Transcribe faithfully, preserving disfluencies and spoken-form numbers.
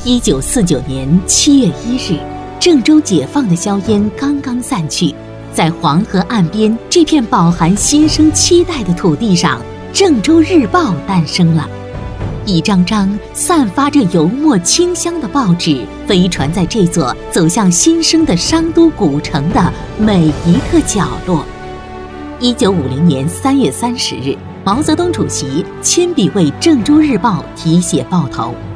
一九四九年七月一日，郑州解放的硝烟刚刚散去，在黄河岸边这片饱含新生期待的土地上，《郑州日报》诞生了。一张张散发着油墨清香的报纸，飞传在这座走向新生的商都古城的每一个角落。一九五零年三月三十日，毛泽东主席亲笔为《郑州日报》题写报头。